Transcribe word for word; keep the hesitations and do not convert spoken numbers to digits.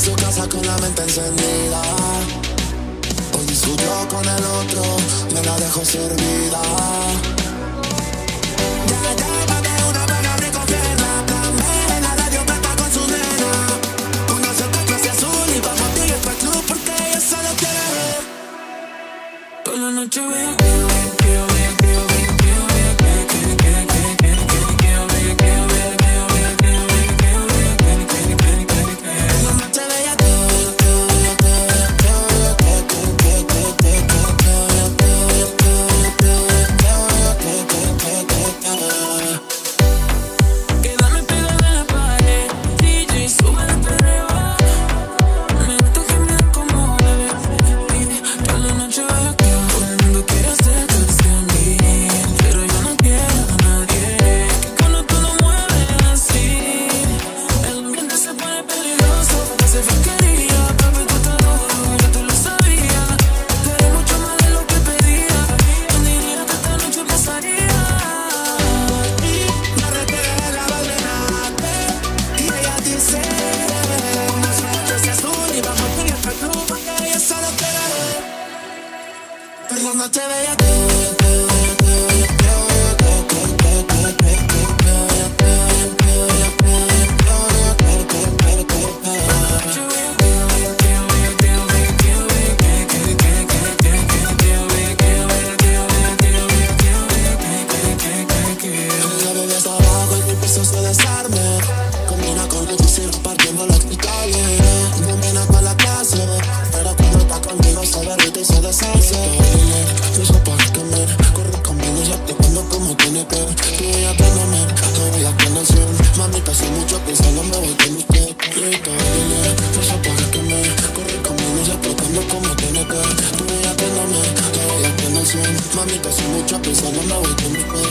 su casa con la mente encendida. Hoy discutió con el otro, me la dejó servida. Ya le llama de una vaga recogerla, plan B, la radio plata con su nena. Una cerca clase azul y vamos a ti para el club porque ella solo quiere ver. Toda la noche veo, veo, veo, veo, veo, veo, veo, que, que, que, que, que, que, que, veo, veo, veo, veo, veo, veo, veo, veo, que, que, que, que, que. La noche bella, que, que, que, que, que, que, que, que, que, quédame pegada en la pared, D J, sube el perreo. Me gusta que me acomode, toda la noche veo que todo el mundo quiere acercarse a mí, pero yo no quiero a nadie. Que cuando tú lo mueves así, el ambiente se pone peligroso. Se fiscalía, papi, tú estás duro, ya tú lo sabías. Tú eres mucho más de lo que pedía. ¿Quién diría que esta noche pasaría? Me recuerda de la vallenata y ella dice: una noche azul y vamos a ir al club porque ella solo quiere ver. Pero la noche bella, que, que, que, que, que, que, que, que, que, la bebé está abajo, el piso se desarme. Combina con el piscina partiendo los cristales. Combina con la clase, pero cuando está conmigo se derrite y se deshace. Yo soy pa' que me corre conmigo, ya te cuento como tiene que. Tú voy a perdonar, te voy a conocer. Mamita, hace mucho que solo me voy con usted. Yo soy pa' que me corre conmigo, ya te cuento como tiene que. Tú voy a perdonar, te voy a conocer. Mamita, hace mucho que solo me voy con usted.